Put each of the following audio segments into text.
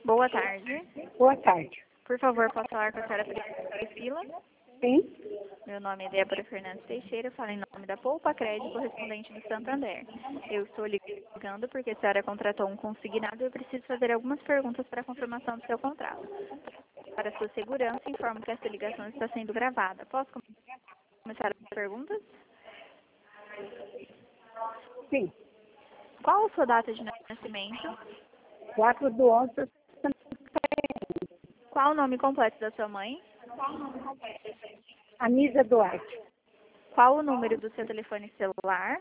Boa tarde. Boa tarde. Por favor, posso falar com a senhora Priscila? Sim? Meu nome é Débora Fernandes Teixeira, eu falo em nome da Poupa Crédito, correspondente do Santander. Eu estou ligando porque a senhora contratou um consignado e eu preciso fazer algumas perguntas para a confirmação do seu contrato. Para sua segurança, informo que essa ligação está sendo gravada. Posso começar as perguntas? Sim. Qual a sua data de nascimento? 4/11. Qual o nome completo da sua mãe? Anísia Duarte. Qual o número do seu telefone celular?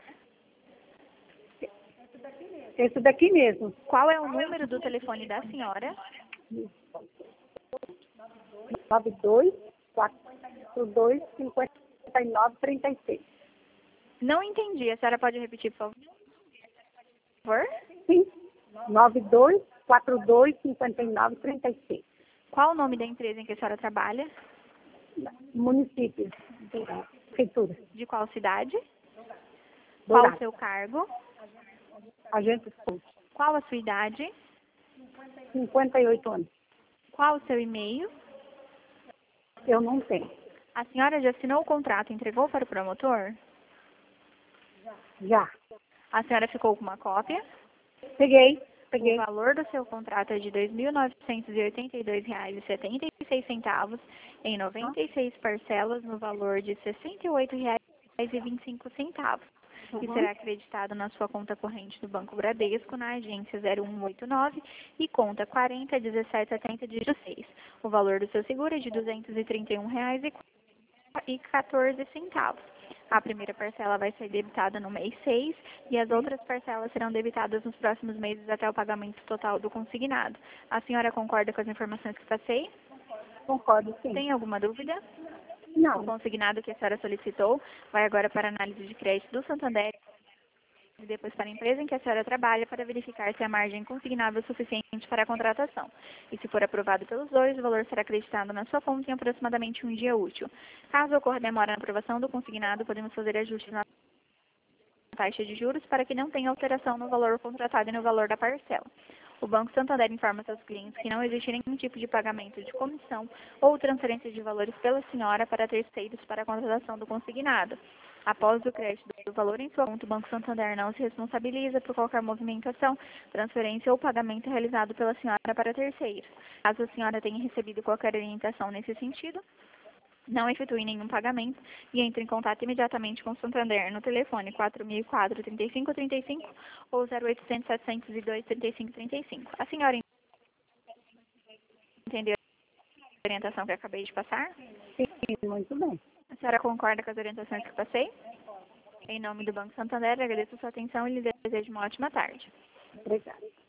Esse daqui mesmo. Qual é o número do telefone da senhora? 92425936. Não entendi. A senhora pode repetir, por favor? Sim. 92425936. Qual o nome da empresa em que a senhora trabalha? Município. Prefeitura. De qual cidade? Qual o Dourado. seu cargo? Agente de saúde. Qual a sua idade? 58 anos. Qual o seu e-mail? Eu não tenho. A senhora já assinou o contrato e entregou para o promotor? Já. A senhora ficou com uma cópia? Peguei. O valor do seu contrato é de R$ 2.982,76 em 96 parcelas no valor de R$ 68,25 e será acreditado na sua conta corrente do Banco Bradesco na agência 0189 e conta 401770 dígito 6. O valor do seu seguro é de R$ 231,14. A primeira parcela vai ser debitada no mês 6 e as outras parcelas serão debitadas nos próximos meses até o pagamento total do consignado. A senhora concorda com as informações que passei? Concordo, sim. Tem alguma dúvida? O Não. consignado que a senhora solicitou vai agora para a análise de crédito do Santander e depois para a empresa em que a senhora trabalha para verificar se a margem consignável é suficiente para a contratação. E se for aprovado pelos dois, o valor será acreditado na sua conta em aproximadamente um dia útil. Caso ocorra demora na aprovação do consignado, podemos fazer ajustes na taxa de juros para que não tenha alteração no valor contratado e no valor da parcela. O Banco Santander informa seus clientes que não existe nenhum tipo de pagamento de comissão ou transferência de valores pela senhora para terceiros para a contratação do consignado. Após o crédito do valor em sua conta, o Banco Santander não se responsabiliza por qualquer movimentação, transferência ou pagamento realizado pela senhora para terceiros. Caso a senhora tenha recebido qualquer orientação nesse sentido, não efetue nenhum pagamento e entre em contato imediatamente com o Santander no telefone 4004-3535 ou 0800-702-3535. A senhora entendeu a orientação que eu acabei de passar? Sim, muito bem. A senhora concorda com as orientações que eu passei? Em nome do Banco Santander, agradeço a sua atenção e lhe desejo uma ótima tarde. Obrigada.